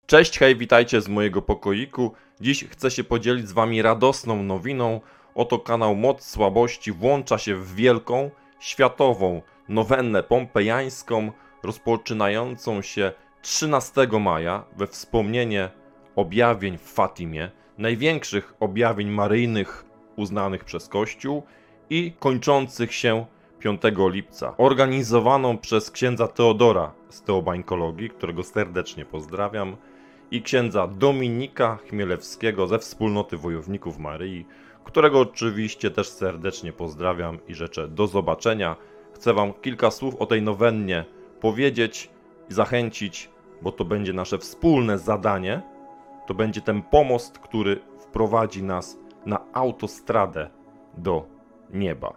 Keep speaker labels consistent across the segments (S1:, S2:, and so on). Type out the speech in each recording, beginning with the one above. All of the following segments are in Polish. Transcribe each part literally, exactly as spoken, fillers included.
S1: Cześć, hej, witajcie z mojego pokoiku. Dziś chcę się podzielić z wami radosną nowiną. Oto kanał Moc Słabości włącza się w wielką, światową nowennę pompejańską, rozpoczynającą się trzynastego maja we wspomnienie objawień w Fatimie, największych objawień maryjnych uznanych przez Kościół i kończących się piątego lipca, organizowaną przez księdza Teodora z Teobańkologii, którego serdecznie pozdrawiam, i księdza Dominika Chmielewskiego ze Wspólnoty Wojowników Maryi, którego oczywiście też serdecznie pozdrawiam i życzę do zobaczenia. Chcę wam kilka słów o tej nowennie powiedzieć i zachęcić, bo to będzie nasze wspólne zadanie. To będzie ten pomost, który wprowadzi nas na autostradę do nieba.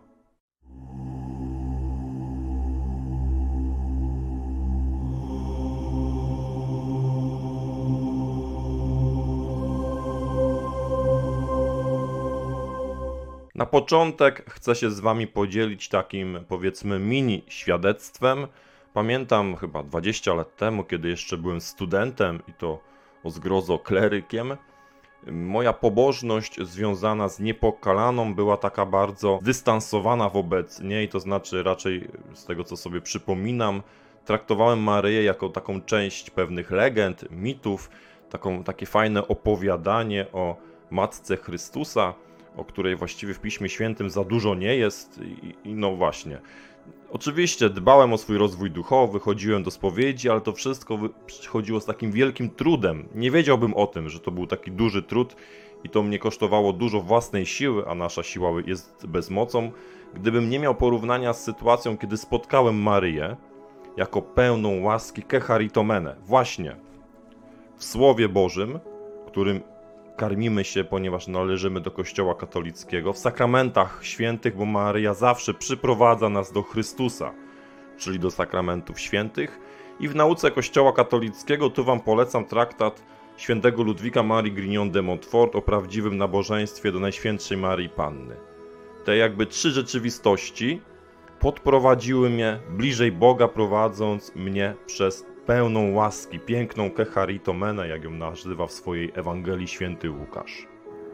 S1: Na początek chcę się z wami podzielić takim, powiedzmy, mini świadectwem. Pamiętam chyba dwadzieścia lat temu, kiedy jeszcze byłem studentem i to o zgrozo klerykiem, moja pobożność związana z Niepokalaną była taka bardzo dystansowana wobec niej, to znaczy raczej z tego, co sobie przypominam, traktowałem Maryję jako taką część pewnych legend, mitów, taką, takie fajne opowiadanie o Matce Chrystusa, o której właściwie w Piśmie Świętym za dużo nie jest i, i no właśnie. Oczywiście dbałem o swój rozwój duchowy, chodziłem do spowiedzi, ale to wszystko przychodziło z takim wielkim trudem. Nie wiedziałbym o tym, że to był taki duży trud i to mnie kosztowało dużo własnej siły, a nasza siła jest bezmocą, gdybym nie miał porównania z sytuacją, kiedy spotkałem Maryję jako pełną łaski kecharitomene. Właśnie w Słowie Bożym, którym karmimy się, ponieważ należymy do Kościoła katolickiego, w sakramentach świętych, bo Maryja zawsze przyprowadza nas do Chrystusa, czyli do sakramentów świętych, i w nauce Kościoła katolickiego tu wam polecam traktat świętego Ludwika Marii Grignon de Montfort o prawdziwym nabożeństwie do Najświętszej Maryi Panny. Te jakby trzy rzeczywistości podprowadziły mnie bliżej Boga, prowadząc mnie przez pełną łaski, piękną kecharitomene, jak ją nazywa w swojej Ewangelii święty Łukasz.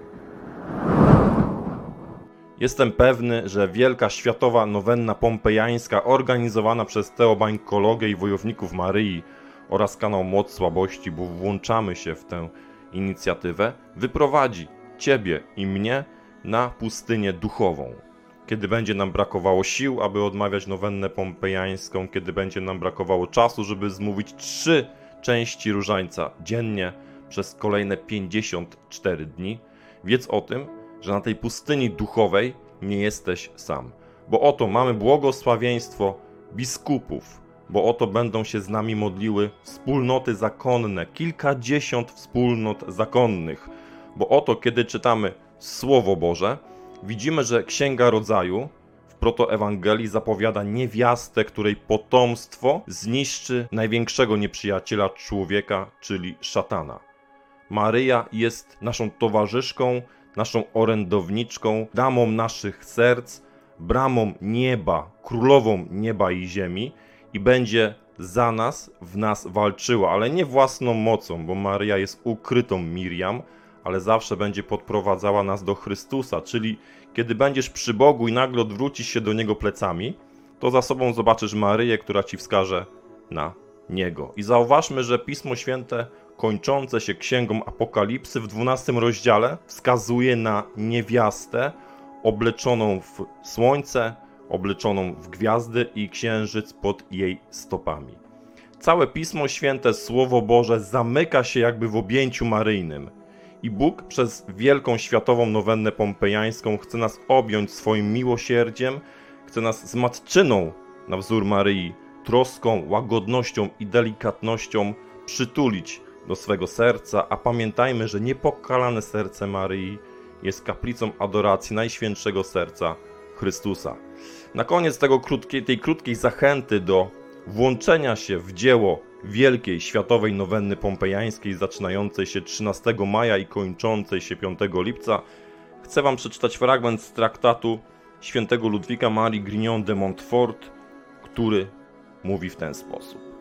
S1: Jestem pewny, że wielka światowa nowenna pompejańska organizowana przez Teobańkologię i Wojowników Maryi oraz kanał Moc Słabości, bo włączamy się w tę inicjatywę, wyprowadzi ciebie i mnie na pustynię duchową. Kiedy będzie nam brakowało sił, aby odmawiać nowennę pompejańską, kiedy będzie nam brakowało czasu, żeby zmówić trzy części różańca dziennie przez kolejne pięćdziesiąt cztery dni, wiedz o tym, że na tej pustyni duchowej nie jesteś sam. Bo oto mamy błogosławieństwo biskupów, bo oto będą się z nami modliły wspólnoty zakonne, kilkadziesiąt wspólnot zakonnych. Bo oto, kiedy czytamy Słowo Boże, widzimy, że Księga Rodzaju w protoewangelii zapowiada niewiastę, której potomstwo zniszczy największego nieprzyjaciela człowieka, czyli szatana. Maryja jest naszą towarzyszką, naszą orędowniczką, damą naszych serc, bramą nieba, królową nieba i ziemi i będzie za nas, w nas walczyła, ale nie własną mocą, bo Maryja jest ukrytą Miriam, ale zawsze będzie podprowadzała nas do Chrystusa, czyli kiedy będziesz przy Bogu i nagle odwrócisz się do Niego plecami, to za sobą zobaczysz Maryję, która ci wskaże na Niego. I zauważmy, że Pismo Święte kończące się Księgą Apokalipsy w dwunastym rozdziale wskazuje na niewiastę obleczoną w słońce, obleczoną w gwiazdy i księżyc pod jej stopami. Całe Pismo Święte, Słowo Boże zamyka się jakby w objęciu maryjnym. I Bóg przez wielką światową nowennę pompejańską chce nas objąć swoim miłosierdziem, chce nas z matczyną na wzór Maryi, troską, łagodnością i delikatnością przytulić do swego serca, a pamiętajmy, że niepokalane serce Maryi jest kaplicą adoracji Najświętszego Serca Chrystusa. Na koniec tego krótkiej, tej krótkiej zachęty do włączenia się w dzieło wielkiej światowej nowenny pompejańskiej zaczynającej się trzynastego maja i kończącej się piątego lipca chcę wam przeczytać fragment z traktatu świętego Ludwika Marii Grignon de Montfort, który mówi w ten sposób.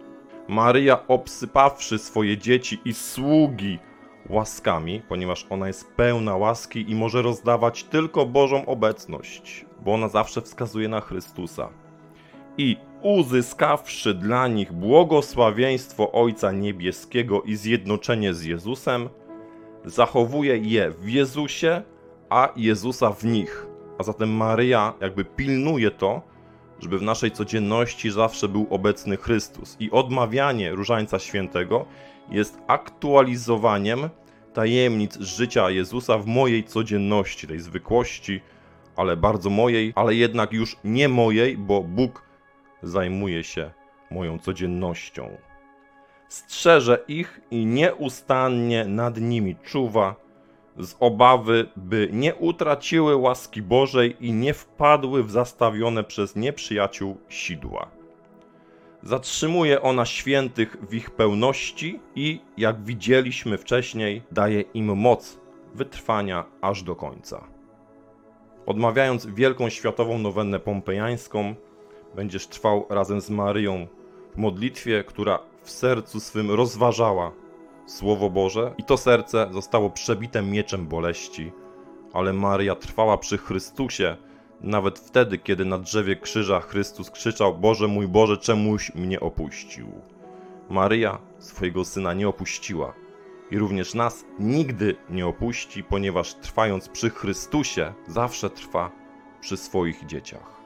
S1: Maryja, obsypawszy swoje dzieci i sługi łaskami, ponieważ ona jest pełna łaski i może rozdawać tylko Bożą obecność, bo ona zawsze wskazuje na Chrystusa. I uzyskawszy dla nich błogosławieństwo Ojca Niebieskiego i zjednoczenie z Jezusem, zachowuje je w Jezusie, a Jezusa w nich. A zatem Maryja jakby pilnuje to, żeby w naszej codzienności zawsze był obecny Chrystus. I odmawianie Różańca Świętego jest aktualizowaniem tajemnic życia Jezusa w mojej codzienności, tej zwykłości, ale bardzo mojej, ale jednak już nie mojej, bo Bóg zajmuje się moją codziennością. Strzeże ich i nieustannie nad nimi czuwa, z obawy, by nie utraciły łaski Bożej i nie wpadły w zastawione przez nieprzyjaciół sidła. Zatrzymuje ona świętych w ich pełności i, jak widzieliśmy wcześniej, daje im moc wytrwania aż do końca. Odmawiając wielką światową nowennę pompejańską, będziesz trwał razem z Maryją w modlitwie, która w sercu swym rozważała Słowo Boże i to serce zostało przebite mieczem boleści, ale Maryja trwała przy Chrystusie, nawet wtedy, kiedy na drzewie krzyża Chrystus krzyczał: Boże mój Boże, czemuś mnie opuścił. Maryja swojego Syna nie opuściła i również nas nigdy nie opuści, ponieważ trwając przy Chrystusie zawsze trwa przy swoich dzieciach.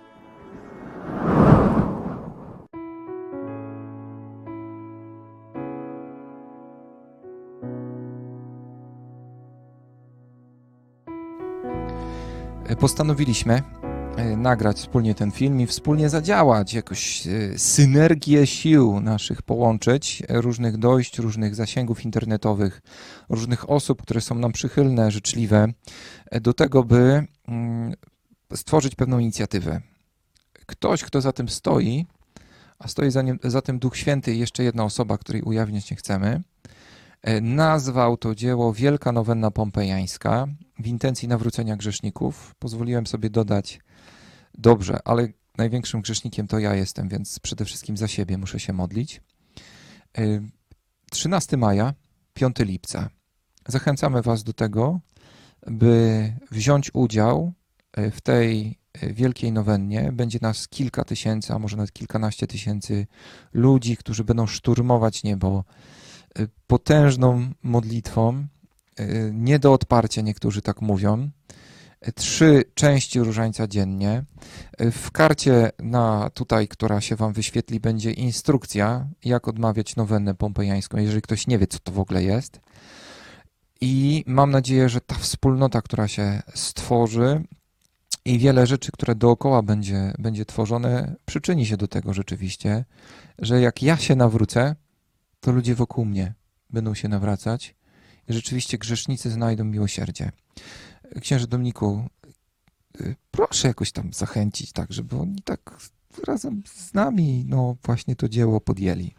S2: Postanowiliśmy nagrać wspólnie ten film i wspólnie zadziałać, jakoś synergię sił naszych połączyć, różnych dojść, różnych zasięgów internetowych, różnych osób, które są nam przychylne, życzliwe, do tego, by stworzyć pewną inicjatywę. Ktoś, kto za tym stoi, a stoi za, nim, za tym Duch Święty i jeszcze jedna osoba, której ujawniać nie chcemy, nazwał to dzieło Wielka Nowenna Pompejańska w intencji nawrócenia grzeszników. Pozwoliłem sobie dodać: dobrze, ale największym grzesznikiem to ja jestem, więc przede wszystkim za siebie muszę się modlić. trzynastego maja, piątego lipca. Zachęcamy Was do tego, by wziąć udział w tej wielkiej nowennie. Będzie nas kilka tysięcy, a może nawet kilkanaście tysięcy ludzi, którzy będą szturmować niebo potężną modlitwą, nie do odparcia, niektórzy tak mówią. Trzy części różańca dziennie. W karcie na tutaj, która się Wam wyświetli, będzie instrukcja, jak odmawiać nowennę pompejańską, jeżeli ktoś nie wie, co to w ogóle jest. I mam nadzieję, że ta wspólnota, która się stworzy i wiele rzeczy, które dookoła będzie, będzie tworzone, przyczyni się do tego rzeczywiście, że jak ja się nawrócę, to ludzie wokół mnie będą się nawracać i rzeczywiście grzesznicy znajdą miłosierdzie. Księże Dominiku, proszę jakoś tam zachęcić tak, żeby oni tak razem z nami no właśnie to dzieło podjęli.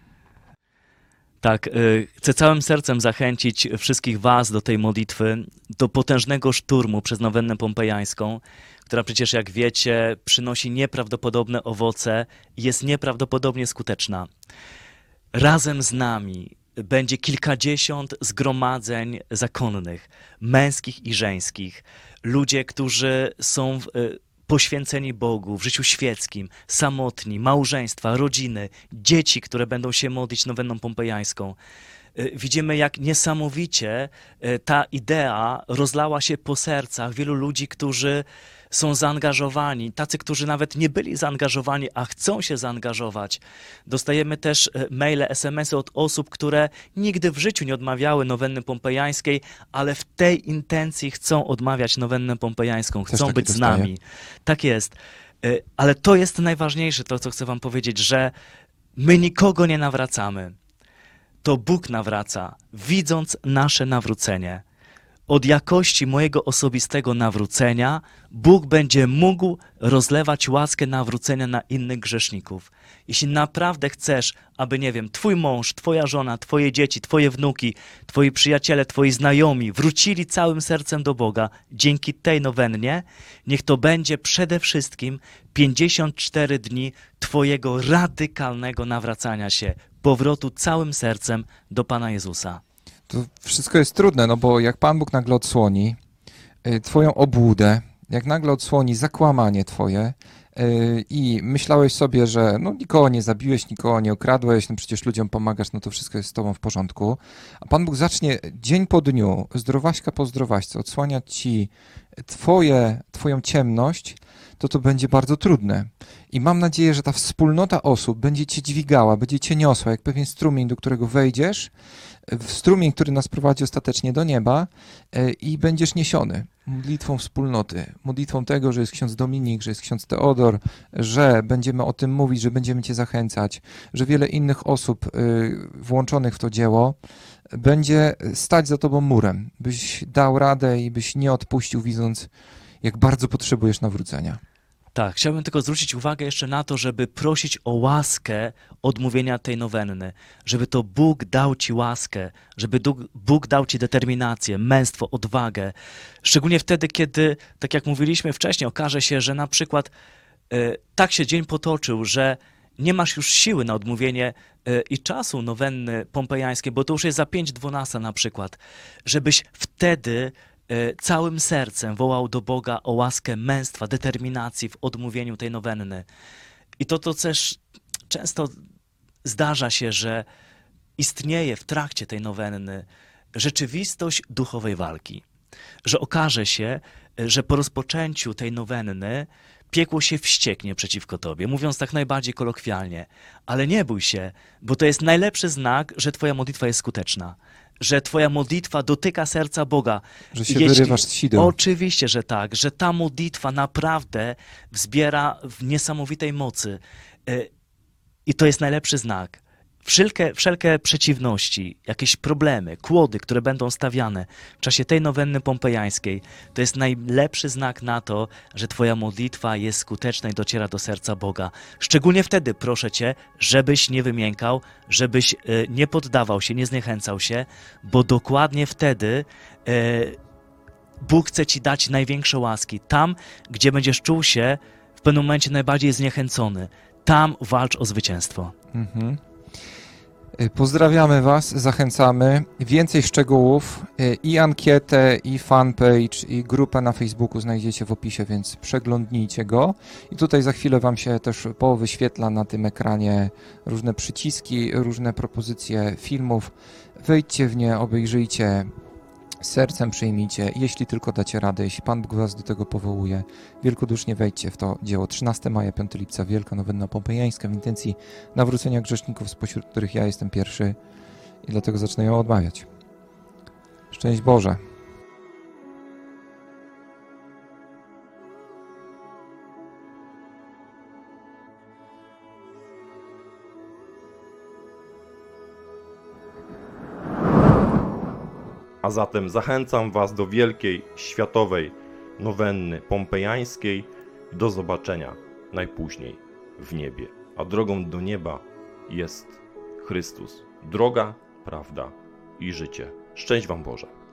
S3: Tak, chcę całym sercem zachęcić wszystkich Was do tej modlitwy, do potężnego szturmu przez nowennę pompejańską, która przecież, jak wiecie, przynosi nieprawdopodobne owoce i jest nieprawdopodobnie skuteczna. Razem z nami będzie kilkadziesiąt zgromadzeń zakonnych, męskich i żeńskich. Ludzie, którzy są poświęceni Bogu w życiu świeckim, samotni, małżeństwa, rodziny, dzieci, które będą się modlić nowenną pompejańską. Widzimy, jak niesamowicie ta idea rozlała się po sercach wielu ludzi, którzy są zaangażowani, tacy, którzy nawet nie byli zaangażowani, a chcą się zaangażować. Dostajemy też maile, es em esy od osób, które nigdy w życiu nie odmawiały nowenny pompejańskiej, ale w tej intencji chcą odmawiać nowennę pompejańską, chcą być z nami. Tak jest. Ale to jest najważniejsze, to co chcę Wam powiedzieć, że my nikogo nie nawracamy. To Bóg nawraca, widząc nasze nawrócenie. Od jakości mojego osobistego nawrócenia Bóg będzie mógł rozlewać łaskę nawrócenia na innych grzeszników. Jeśli naprawdę chcesz, aby, nie wiem, twój mąż, twoja żona, twoje dzieci, twoje wnuki, twoi przyjaciele, twoi znajomi wrócili całym sercem do Boga dzięki tej nowennie, niech to będzie przede wszystkim pięćdziesiąt cztery dni twojego radykalnego nawracania się, powrotu całym sercem do Pana Jezusa.
S2: To wszystko jest trudne, no bo jak Pan Bóg nagle odsłoni y, twoją obłudę, jak nagle odsłoni zakłamanie twoje y, i myślałeś sobie, że no nikogo nie zabiłeś, nikogo nie okradłeś, no przecież ludziom pomagasz, no to wszystko jest z tobą w porządku, a Pan Bóg zacznie dzień po dniu, zdrowaśka po zdrowaśce odsłaniać ci twoje, twoją ciemność, to to będzie bardzo trudne. I mam nadzieję, że ta wspólnota osób będzie cię dźwigała, będzie cię niosła, jak pewien strumień, do którego wejdziesz, w strumień, który nas prowadzi ostatecznie do nieba e, i będziesz niesiony modlitwą wspólnoty, modlitwą tego, że jest ksiądz Dominik, że jest ksiądz Teodor, że będziemy o tym mówić, że będziemy cię zachęcać, że wiele innych osób y, włączonych w to dzieło będzie stać za tobą murem, byś dał radę i byś nie odpuścił, widząc, jak bardzo potrzebujesz nawrócenia.
S3: Tak, chciałbym tylko zwrócić uwagę jeszcze na to, żeby prosić o łaskę odmówienia tej nowenny, żeby to Bóg dał ci łaskę, żeby Bóg dał ci determinację, męstwo, odwagę. Szczególnie wtedy, kiedy, tak jak mówiliśmy wcześniej, okaże się, że na przykład y, tak się dzień potoczył, że nie masz już siły na odmówienie y, i czasu nowenny pompejańskiej, bo to już jest za pięć dwunasta na przykład, żebyś wtedy całym sercem wołał do Boga o łaskę męstwa, determinacji w odmówieniu tej nowenny. I to, to też często zdarza się, że istnieje w trakcie tej nowenny rzeczywistość duchowej walki. Że okaże się, że po rozpoczęciu tej nowenny piekło się wścieknie przeciwko tobie, mówiąc tak najbardziej kolokwialnie. Ale nie bój się, bo to jest najlepszy znak, że twoja modlitwa jest skuteczna. Że twoja modlitwa dotyka serca Boga.
S2: Że się
S3: Jeśli,
S2: wyrywasz z sideł.
S3: Oczywiście, że tak, że ta modlitwa naprawdę wzbiera w niesamowitej mocy. I to jest najlepszy znak. Wszelkie, wszelkie przeciwności, jakieś problemy, kłody, które będą stawiane w czasie tej nowenny pompejańskiej, to jest najlepszy znak na to, że twoja modlitwa jest skuteczna i dociera do serca Boga. Szczególnie wtedy proszę cię, żebyś nie wymiękał, żebyś y, nie poddawał się, nie zniechęcał się, bo dokładnie wtedy y, Bóg chce ci dać największe łaski. Tam, gdzie będziesz czuł się w pewnym momencie najbardziej zniechęcony, tam walcz o zwycięstwo.
S2: Mhm. Pozdrawiamy was, zachęcamy. Więcej szczegółów i ankietę, i fanpage, i grupę na Facebooku znajdziecie w opisie, więc przeglądnijcie go. I tutaj za chwilę wam się też powyświetla na tym ekranie różne przyciski, różne propozycje filmów. Wejdźcie w nie, obejrzyjcie, sercem przyjmijcie, jeśli tylko dacie radę, jeśli Pan Bóg was do tego powołuje. Wielkodusznie wejdźcie w to dzieło. trzynastego maja, piątego lipca, Wielka Nowenna Pompejańska w intencji nawrócenia grzeszników, spośród których ja jestem pierwszy i dlatego zacznę ją odmawiać. Szczęść Boże!
S1: A zatem zachęcam was do wielkiej, światowej nowenny pompejańskiej. Do zobaczenia najpóźniej w niebie. A drogą do nieba jest Chrystus. Droga, prawda i życie. Szczęść wam Boże.